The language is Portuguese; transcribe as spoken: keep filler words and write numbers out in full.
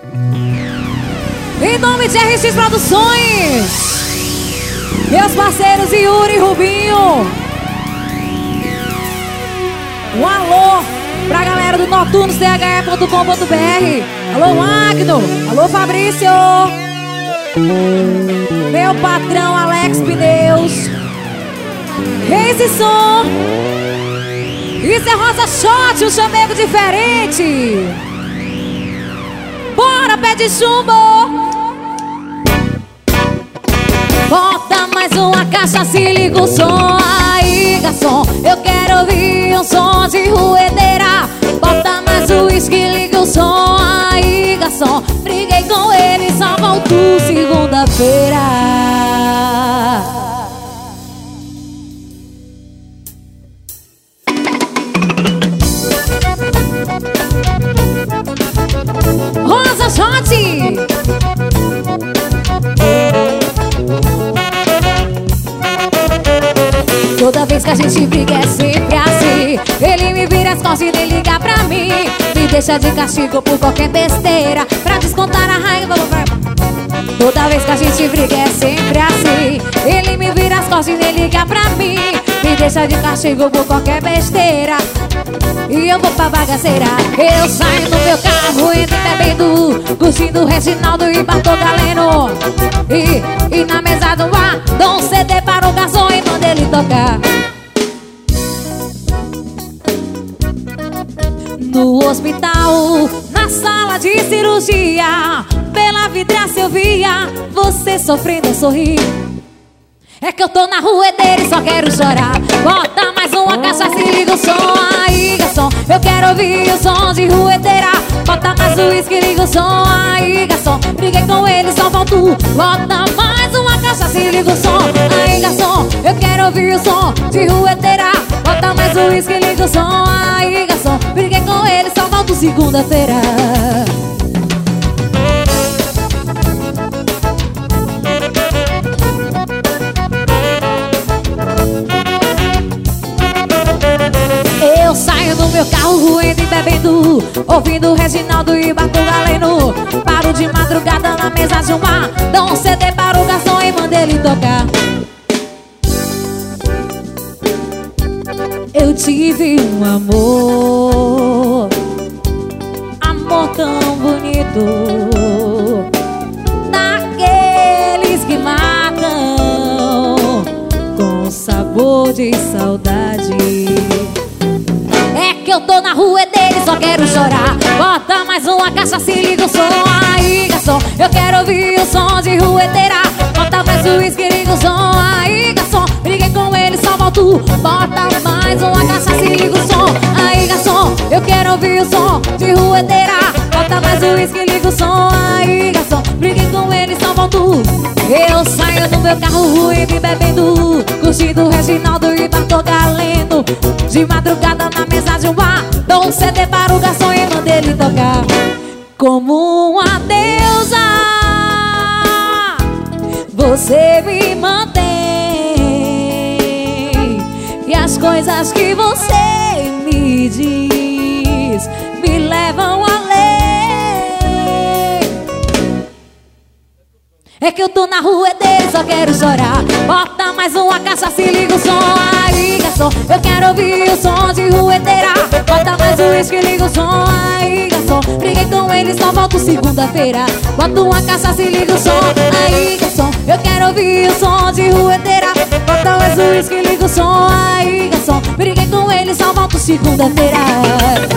Em nome de R X Produções, meus parceiros Yuri e Rubinho. Um alô pra galera do noturno c h e ponto com ponto b r. Alô Magno, alô Fabrício, meu patrão Alex Pneus, Reis e Som. Isso é Rosa Shot, um chamego diferente. Bora, pé de chumbo. Bota mais uma caixa, se liga o som aí, garçom. Eu quero ouvir um som de ruedeira. Bota mais o uísque, liga o som aí, garçom. Briguei com ele, só volto segunda-feira. Rosa Shot. Toda vez que a gente briga é sempre assim. Ele me vira as costas e nem liga pra mim. Me deixa de castigo por qualquer besteira, pra descontar a raiva. Toda vez que a gente briga é sempre assim. Ele me vira as costas e nem liga pra mim. Me deixa de castigo por qualquer besteira, e eu vou pra bagaceira. Eu saio no meu carro, entro bebendo, curtindo Reginaldo e Bartô Galeno. E, e na mesa do bar, dou um C D para o garçom e mando ele tocar. No hospital, na sala de cirurgia, pela vidraça eu via você sofrendo a sorrir. É que eu tô na ruedeira e só quero chorar. Bota mais uma caixa, se liga o som aí, garçom. Eu quero ouvir o som de ruedeira. Bota mais o uísque, liga o som aí, garçom. Briguei com ele, só volto. Bota mais uma caixa, se liga o som aí, garçom. Eu quero ouvir o som de ruedeira. Bota mais o uísque, liga o som aí, garçom. Briguei com ele, só volto segunda-feira. Eu saio no meu carro, ruendo e bebendo, ouvindo Reginaldo e Bartô Galeno. Paro de madrugada na mesa de um bar, dou um C D para o garçom e mando ele tocar. Eu tive um amor, amor tão bonito, daqueles que matam com sabor de saudade. É que eu tô na ruedeira e só quero chorar. Bota mais uma caixa, se liga o som aí, garçom. Eu quero ouvir o som de ruedeira. Bota mais o uísque, liga o som aí, garçom. Briguei com ele, só volto. Bota mais uma caixa, se liga o som aí, garçom. Eu quero ouvir o som de ruedeira. Bota mais o uísque, liga o som aí, garçom. Briguei com ele, só volto. Eu saio no meu carro, ruindo e bebendo, curtindo Reginaldo e Bartô Galeno. De madrugada na mesa de um bar, dou um C D para o garçom e mando ele tocar. Como uma deusa, você me mantém, e as coisas que você me diz me levam além. É que eu tô na ruedeira e só quero chorar. Bota mais uma caixa, se liga o som aí, garçom. Eu quero ouvir o som de ruedeira. Bota mais o uísque, liga o som aí, garçom. Briguei com ele, só volto segunda-feira. Bota uma caixa, se liga o som aí, garçom. Eu quero ouvir o som de ruedeira. Bota mais o uísque, liga o som aí, garçom. Briguei com ele, só volto segunda-feira.